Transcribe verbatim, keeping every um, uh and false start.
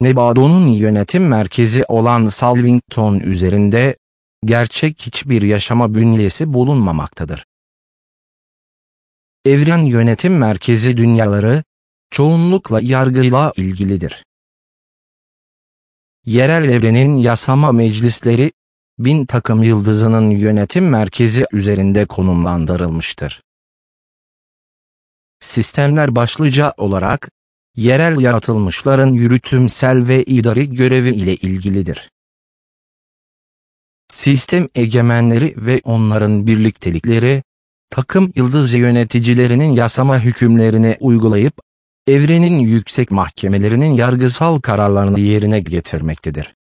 Nebado'nun yönetim merkezi olan Salvington üzerinde gerçek hiçbir yaşama bünyesi bulunmamaktadır. Evren yönetim merkezi dünyaları çoğunlukla yargıyla ilgilidir. Yerel evrenin yasama meclisleri bin takım yıldızının yönetim merkezi üzerinde konumlandırılmıştır. Sistemler başlıca olarak yerel yaratılmışların yürütümsel ve idari görevi ile ilgilidir. Sistem egemenleri ve onların birliktelikleri, takım yıldız yöneticilerinin yasama hükümlerini uygulayıp, evrenin yüksek mahkemelerinin yargısal kararlarını yerine getirmektedir.